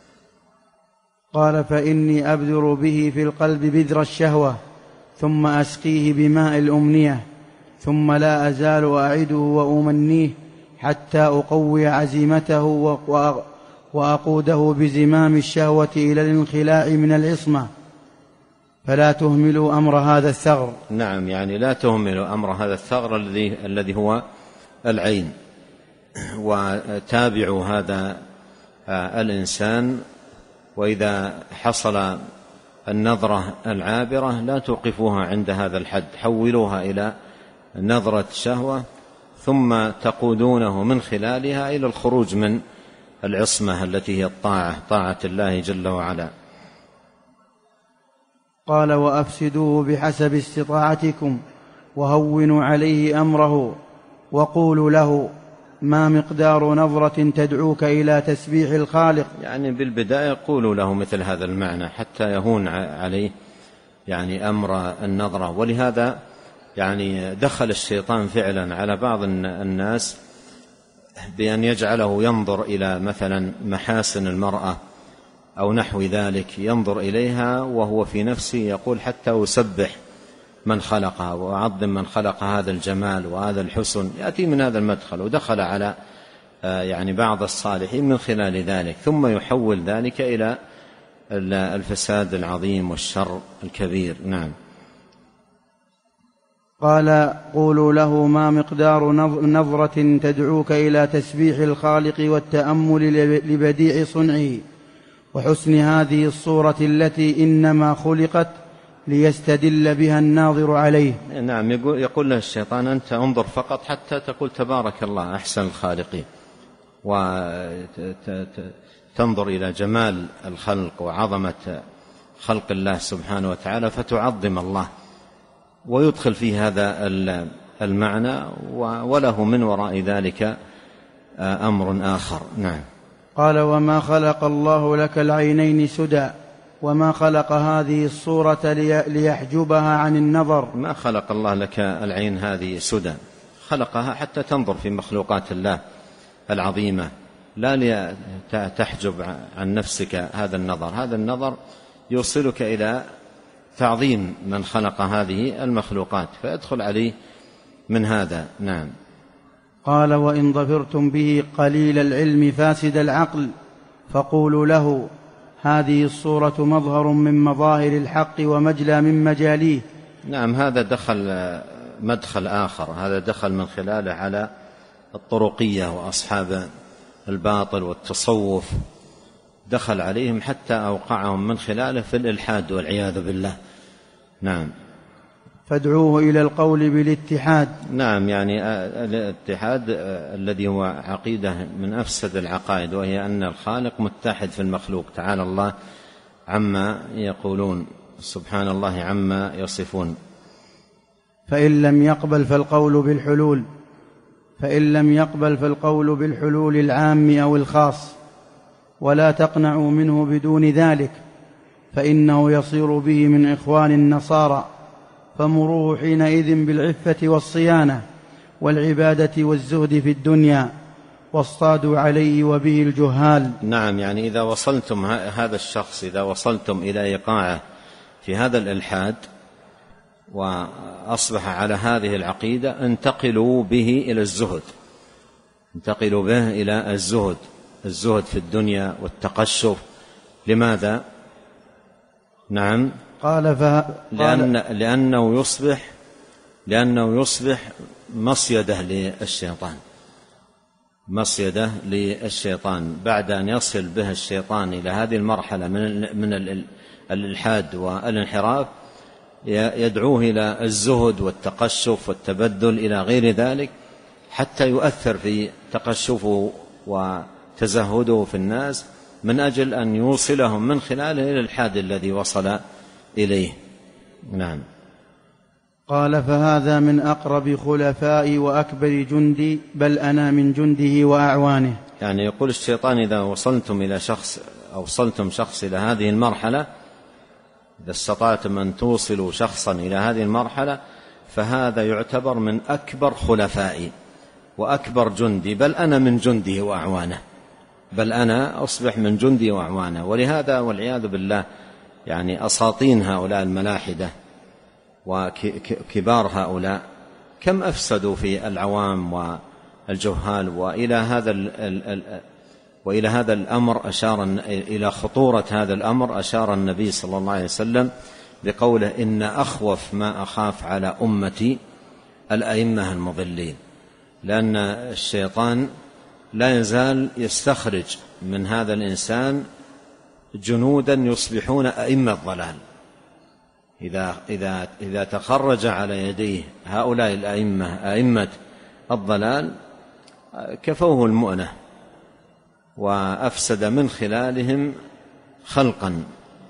قال: فإني أبذر به في القلب بذر الشهوة، ثم أسقيه بماء الأمنية، ثم لا أزال أعده وأمنيه حتى أقوي عزيمته وأقوده بزمام الشهوة إلى الانخلاع من العصمة، فلا تهملوا أمر هذا الثغر. نعم، يعني لا تهملوا أمر هذا الثغر الذي هو العين، وتابعوا هذا الإنسان، وإذا حصل النظرة العابرة لا توقفوها عند هذا الحد، حولوها إلى نظرة شهوة، ثم تقودونه من خلالها إلى الخروج من العصمة التي هي طاعة الله جل وعلا. قال: وأفسدوه بحسب استطاعتكم وهونوا عليه أمره وقولوا له ما مقدار نظرة تدعوك إلى تسبيح الخالق. يعني بالبداية قولوا له مثل هذا المعنى حتى يهون عليه يعني أمر النظرة. ولهذا يعني دخل الشيطان فعلا على بعض الناس بأن يجعله ينظر إلى مثلا محاسن المرأة أو نحو ذلك، ينظر إليها وهو في نفسه يقول حتى أسبح من خلقها وأعظم من خلق هذا الجمال وهذا الحسن، يأتي من هذا المدخل. ودخل على يعني بعض الصالحين من خلال ذلك، ثم يحول ذلك إلى الفساد العظيم والشر الكبير. نعم. قال: قولوا له ما مقدار نظرة تدعوك إلى تسبيح الخالق والتأمل لبديع صنعه وحسن هذه الصورة التي إنما خلقت ليستدل بها الناظر عليه. نعم. يقول له الشيطان: أنت انظر فقط حتى تقول تبارك الله أحسن الخالقين، وتنظر إلى جمال الخلق وعظمة خلق الله سبحانه وتعالى فتعظم الله، ويدخل فيه هذا المعنى، وله من وراء ذلك أمر آخر. نعم. قال: وما خلق الله لك العينين سدى وما خلق هذه الصورة ليحجبها عن النظر. ما خلق الله لك العين هذه سدى، خلقها حتى تنظر في مخلوقات الله العظيمة، لا لتحجب عن نفسك هذا النظر. هذا النظر يوصلك إلى تعظيم من خلق هذه المخلوقات فيدخل عليه من هذا. نعم. قال: وإن ظفرتم به قليل العلم فاسد العقل فقولوا له هذه الصورة مظهر من مظاهر الحق ومجلى من مجاليه. نعم. هذا دخل مدخل آخر، هذا دخل من خلاله على الطرقية وأصحاب الباطل والتصوف، دخل عليهم حتى أوقعهم من خلاله في الإلحاد والعياذ بالله. نعم. فادعوه إلى القول بالاتحاد. نعم. يعني الاتحاد الذي هو عقيدة من أفسد العقائد، وهي أن الخالق متحد في المخلوق، تعالى الله عما يقولون، سبحان الله عما يصفون. فإن لم يقبل فالقول بالحلول العام أو الخاص، ولا تقنعوا منه بدون ذلك، فإنه يصير به من إخوان النصارى، فمروه حينئذ بالعفة والصيانة والعبادة والزهد في الدنيا، واصطادوا عليه وبه الجهال. نعم. يعني إذا وصلتم هذا الشخص، إذا وصلتم إلى إيقاعه في هذا الإلحاد وأصبح على هذه العقيدة، انتقلوا به إلى الزهد، انتقلوا به إلى الزهد في الدنيا والتقشف. لماذا؟ نعم. قال لأنه يصبح مصيدة للشيطان، بعد أن يصل به الشيطان إلى هذه المرحلة من الإلحاد والانحراف، يدعوه إلى الزهد والتقشف والتبدل إلى غير ذلك، حتى يؤثر في تقشفه وتزهده في الناس، من أجل أن يوصلهم من خلاله إلى الإلحاد الذي وصل إليه. نعم. قال: فهذا من أقرب خلفائي وأكبر جندي، بل أنا من جنده وأعوانه. يعني يقول الشيطان: إذا وصلتم شخص إلى هذه المرحلة، إذا استطعتم أن توصلوا شخصا إلى هذه المرحلة، فهذا يعتبر من أكبر خلفائي وأكبر جندي، بل أنا من جنده وأعوانه، بل أنا أصبح من جندي وأعوانه. ولهذا والعياذ بالله يعني أساطين هؤلاء الملاحدة وكبار هؤلاء كم أفسدوا في العوام والجهال. وإلى هذا الأمر إلى خطورة هذا الأمر أشار النبي صلى الله عليه وسلم بقوله: إن أخوف ما أخاف على أمتي الأئمة المضلين. لأن الشيطان لا يزال يستخرج من هذا الإنسان جنودا يصبحون أئمة ضلال. إذا تخرج على يديه هؤلاء الأئمة، أئمة الضلال كفوه المؤنة وأفسد من خلالهم خلقا،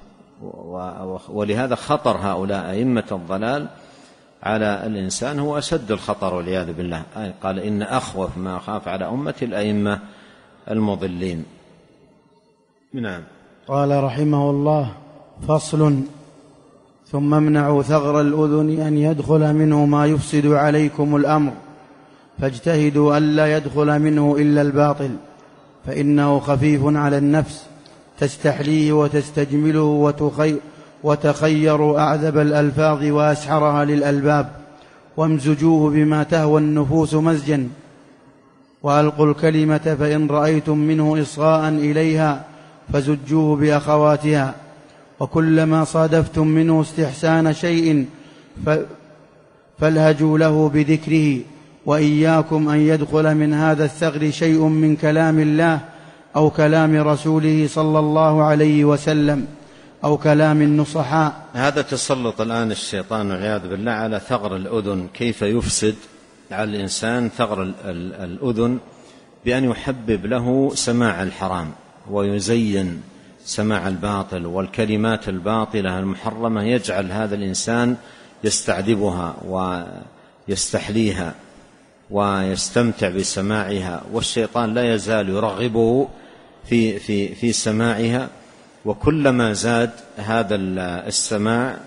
ولهذا خطر هؤلاء أئمة الضلال على الإنسان هو أشد الخطر والعياذ بالله. قال إن أخوف ما أخاف على أمتي الأئمة المضلين. نعم. قال رحمه الله: فصل: ثم امنعوا ثغر الأذن أن يدخل منه ما يفسد عليكم الأمر، فاجتهدوا ألا يدخل منه إلا الباطل، فإنه خفيف على النفس تستحليه وتستجمله وتخيروا أعذب الألفاظ وأسحرها للألباب، وامزجوه بما تهوى النفوس مزجا، وألقوا الكلمة فإن رأيتم منه إصغاء إليها فزجوه بأخواتها، وكلما صادفتم منه استحسان شيء فالهجوا له بذكره، وإياكم أن يدخل من هذا الثغر شيء من كلام الله أو كلام رسوله صلى الله عليه وسلم أو كلام النصحاء. هذا تسلط الآن الشيطان والعياذ بالله على ثغر الأذن، كيف يفسد على الإنسان ثغر الأذن بأن يحبب له سماع الحرام ويزين سماع الباطل والكلمات الباطلة المحرمة، يجعل هذا الإنسان يستعذبها ويستحليها ويستمتع بسماعها، والشيطان لا يزال يرغبه في سماعها. وكلما زاد هذا السماع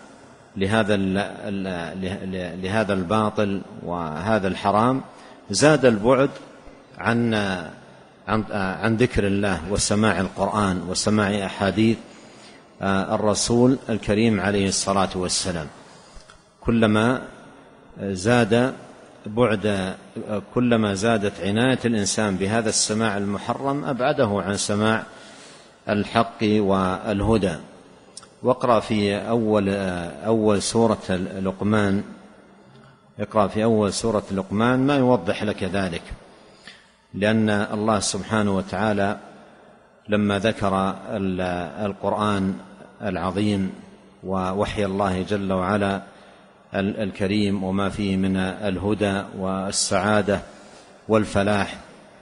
لهذا الباطل وهذا الحرام، زاد البعد عن ذكر الله وسماع القرآن وسماع أحاديث الرسول الكريم عليه الصلاة والسلام. كلما زادت عناية الإنسان بهذا السماع المحرم أبعده عن سماع الحق والهدى. واقرأ في أول سورة لقمان، اقرأ في أول سورة لقمان ما يوضح لك ذلك، لأن الله سبحانه وتعالى لما ذكر القرآن العظيم ووحي الله جل وعلا الكريم وما فيه من الهدى والسعادة والفلاح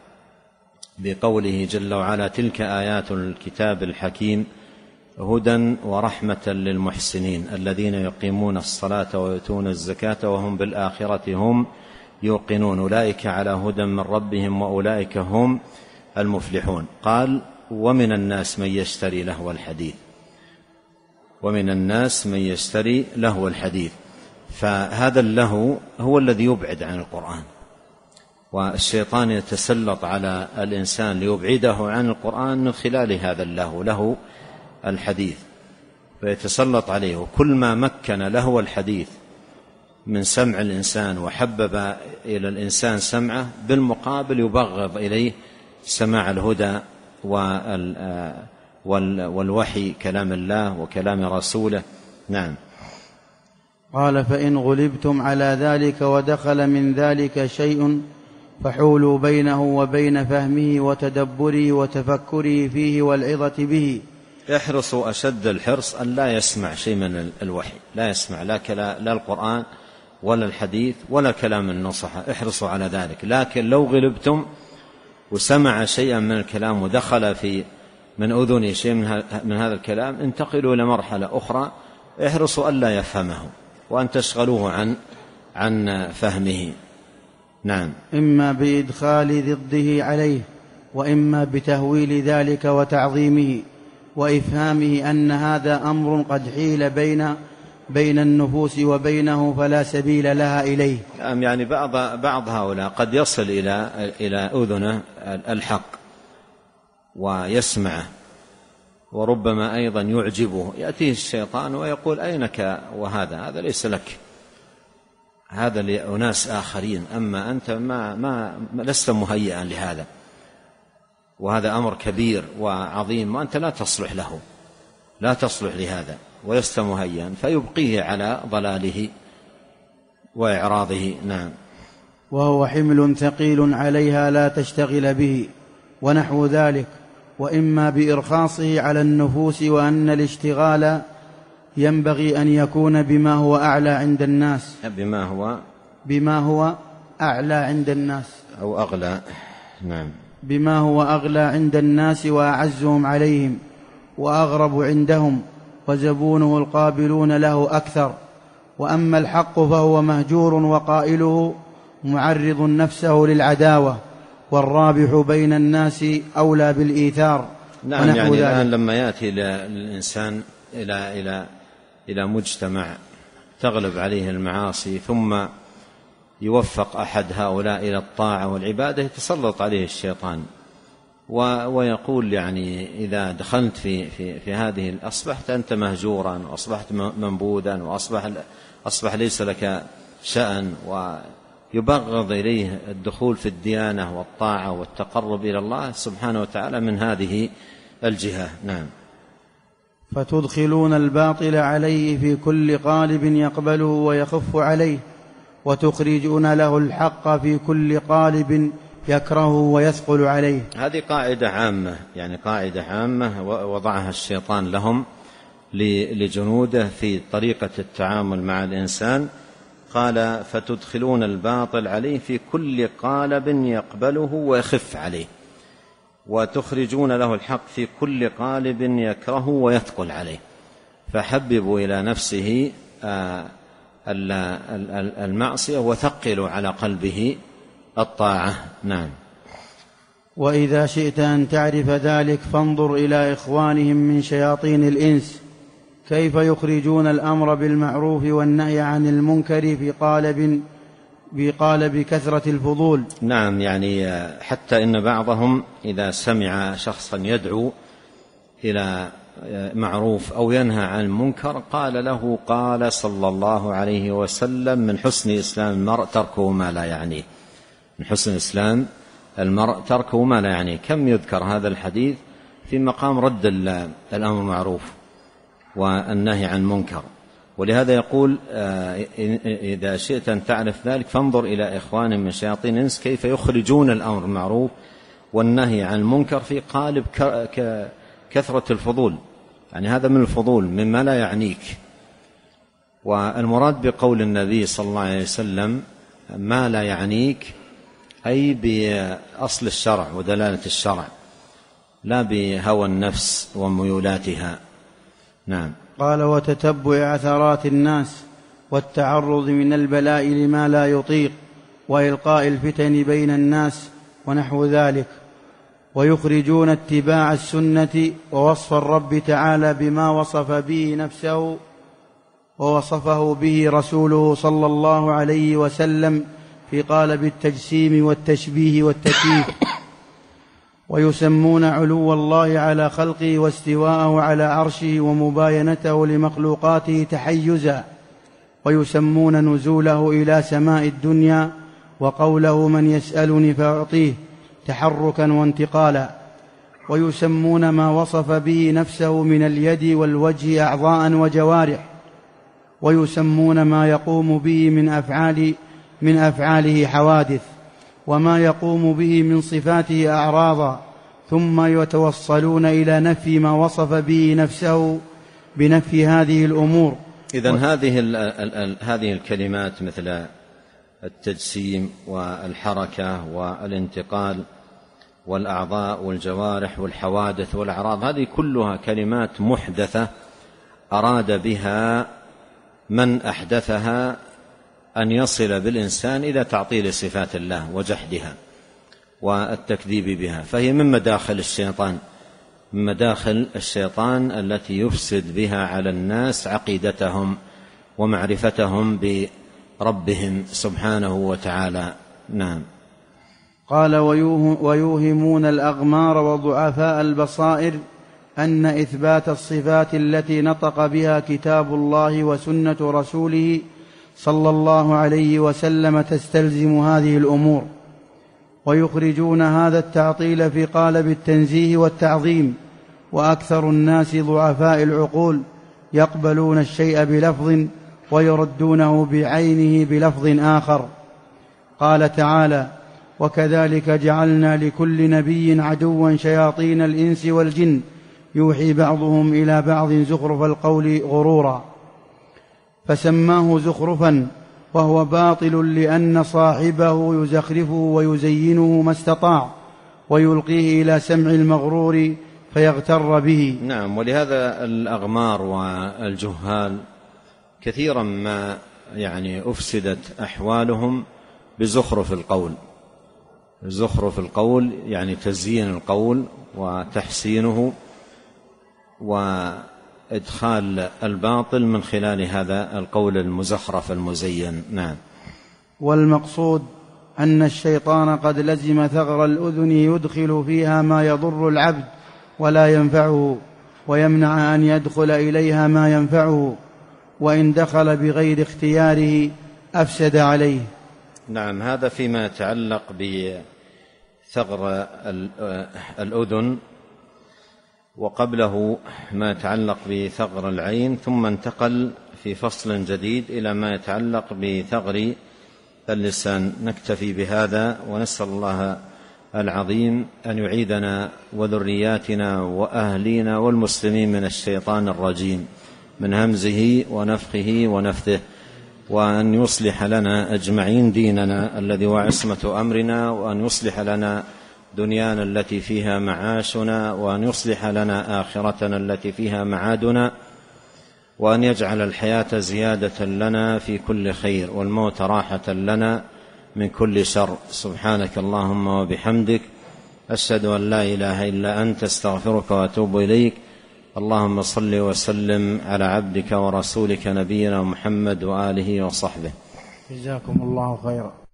بقوله جل وعلا: تلك آيات الكتاب الحكيم هدى ورحمة للمحسنين الذين يقيمون الصلاة ويؤتون الزكاة وهم بالآخرة هم يوقنون أولئك على هدى من ربهم وأولئك هم المفلحون. قال: ومن الناس من يشتري لهو الحديث، ومن الناس من يشتري لهو الحديث. فهذا اللهو هو الذي يبعد عن القرآن، والشيطان يتسلط على الإنسان ليبعده عن القرآن من خلال هذا اللهو، لهو الحديث، فيتسلط عليه. وكل ما مكن لهو الحديث من سمع الإنسان وحبب إلى الإنسان سمعه، بالمقابل يبغض إليه سماع الهدى والوحي، كلام الله وكلام رسوله. نعم. قال: فإن غلبتم على ذلك ودخل من ذلك شيء فحولوا بينه وبين فهمه وتدبره وتفكره فيه والعظة به. احرصوا أشد الحرص أن لا يسمع شيء من الوحي، لا يسمع لا القرآن ولا الحديث ولا كلام النصحة، احرصوا على ذلك. لكن لو غلبتم وسمع شيئا من الكلام ودخل من أذنه شيء من هذا الكلام، انتقلوا إلى مرحلة أخرى، احرصوا ألا يفهمه وأن تشغلوه عن فهمه. نعم. إما بإدخال ضده عليه، وإما بتهويل ذلك وتعظيمه وإفهامه أن هذا أمر قد حيل بين النفوس وبينه فلا سبيل لها إليه. يعني بعض هؤلاء قد يصل إلى أذنه الحق ويسمعه، وربما أيضا يعجبه، يأتيه الشيطان ويقول: أينك وهذا ليس لك، هذا لأناس آخرين، أما أنت ما لست مهيئا لهذا، وهذا أمر كبير وعظيم وأنت لا تصلح له، لا تصلح لهذا، ولست مهيئا، فيبقيه على ضلاله وإعراضه. نعم. وهو حمل ثقيل عليها لا تشتغل به ونحو ذلك. وإما بإرخاصه على النفوس، وأن الاشتغال ينبغي أن يكون بما هو أعلى عند الناس، بما هو أعلى عند الناس أو أغلى. نعم. بما هو أغلى عند الناس وأعزهم عليهم وأغرب عندهم، وزبونه القابلون له أكثر. وأما الحق فهو مهجور وقائله معرض نفسه للعداوة، والرابح بين الناس أولى بالإيثار. نعم. يعني الآن لما يأتي الإنسان إلى مجتمع تغلب عليه المعاصي، ثم يوفق أحد هؤلاء إلى الطاعة والعبادة، يتسلط عليه الشيطان ويقول يعني إذا دخلت في هذه أصبحت أنت مهجورا، وأصبحت منبوذا، وأصبح ليس لك شأن، ويبغض إليه الدخول في الديانة والطاعة والتقرب إلى الله سبحانه وتعالى من هذه الجهة. نعم. فتدخلون الباطل عليه في كل قالب يقبله ويخف عليه، وتخرجون له الحق في كل قالب يكرهه ويثقل عليه. هذه قاعدة عامة، يعني قاعدة عامة وضعها الشيطان لهم لجنوده في طريقة التعامل مع الإنسان. قال فتدخلون الباطل عليه في كل قالب يقبله ويخف عليه، وتخرجون له الحق في كل قالب يكرهه ويثقل عليه. فحببوا إلى نفسه المعصية وثقلوا على قلبه الطاعة. نعم. وإذا شئت أن تعرف ذلك فانظر إلى إخوانهم من شياطين الإنس كيف يخرجون الأمر بالمعروف والنهي عن المنكر في قالب كثرة الفضول. نعم. يعني حتى إن بعضهم إذا سمع شخصا يدعو إلى معروف أو ينهى عن المنكر قال له قال صلى الله عليه وسلم من حسن إسلام المرء تركه ما لا يعنيه. من حسن إسلام المرء تركه ما لا يعنيه. كم يذكر هذا الحديث في مقام رد الأمر معروف والنهي عن منكر. ولهذا يقول إذا شئت أن تعرف ذلك فانظر إلى إخوان من شياطين الإنس كيف يخرجون الأمر المعروف والنهي عن المنكر في قالب كثرة الفضول. يعني هذا من الفضول مما لا يعنيك. والمراد بقول النبي صلى الله عليه وسلم ما لا يعنيك أي بأصل الشرع ودلالة الشرع، لا بهوى النفس وميولاتها. نعم. قال وتتبع عثرات الناس والتعرض من البلاء لما لا يطيق وإلقاء الفتن بين الناس ونحو ذلك. ويخرجون اتباع السنة ووصف الرب تعالى بما وصف به نفسه ووصفه به رسوله صلى الله عليه وسلم في قالب التجسيم والتشبيه والتكييف. ويسمون علو الله على خلقه واستواءه على عرشه ومباينته لمخلوقاته تحيزا. ويسمون نزوله إلى سماء الدنيا وقوله من يسألني فأعطيه تحركا وانتقالا. ويسمون ما وصف به نفسه من اليد والوجه أعضاء وجوارح. ويسمون ما يقوم به من أفعاله حوادث، وما يقوم به من صفاته أعراضا، ثم يتوصلون إلى نفي ما وصف به نفسه بنفي هذه الأمور. إذن هذه الكلمات مثل التجسيم والحركة والانتقال والأعضاء والجوارح والحوادث والأعراض، هذه كلها كلمات محدثة أراد بها من أحدثها أن يصل بالإنسان إلى تعطيل صفات الله وجحدها والتكذيب بها. فهي من مداخل الشيطان التي يفسد بها على الناس عقيدتهم ومعرفتهم بربهم سبحانه وتعالى. نعم. قال ويوهمون الأغمار وضعفاء البصائر أن إثبات الصفات التي نطق بها كتاب الله وسنة رسوله صلى الله عليه وسلم تستلزم هذه الأمور. ويخرجون هذا التعطيل في قالب التنزيه والتعظيم. وأكثر الناس ضعفاء العقول يقبلون الشيء بلفظ ويردونه بعينه بلفظ آخر. قال تعالى وكذلك جعلنا لكل نبي عدوا شياطين الإنس والجن يوحي بعضهم إلى بعض زخرف القول غرورا. فسماه زخرفا وهو باطل لأن صاحبه يزخرفه ويزينه ما استطاع ويلقيه إلى سمع المغرور فيغتر به. نعم، ولهذا الأغمار والجهال كثيرا ما أفسدت أحوالهم بزخرف القول. زخرف القول يعني تزيين القول وتحسينه وإدخال الباطل من خلال هذا القول المزخرف المزين. نعم. والمقصود أن الشيطان قد لزم ثغر الأذن يدخل فيها ما يضر العبد ولا ينفعه، ويمنع أن يدخل إليها ما ينفعه، وإن دخل بغير اختياره أفسد عليه. نعم، هذا فيما يتعلق بثغر الأذن، وقبله ما يتعلق بثغر العين، ثم انتقل في فصل جديد إلى ما يتعلق بثغر اللسان. نكتفي بهذا، ونسأل الله العظيم أن يعيذنا وذرياتنا وأهلينا والمسلمين من الشيطان الرجيم، من همزه ونفخه ونفثه، وأن يصلح لنا أجمعين ديننا الذي هو عصمة أمرنا، وأن يصلح لنا دنيانا التي فيها معاشنا، وأن يصلح لنا آخرتنا التي فيها معادنا، وأن يجعل الحياة زيادة لنا في كل خير، والموت راحة لنا من كل شر. سبحانك اللهم وبحمدك، أشهد أن لا إله إلا أنت، استغفرك وأتوب إليك. اللهم صل وسلم على عبدك ورسولك نبينا محمد وآله وصحبه. جزاكم الله خيرا.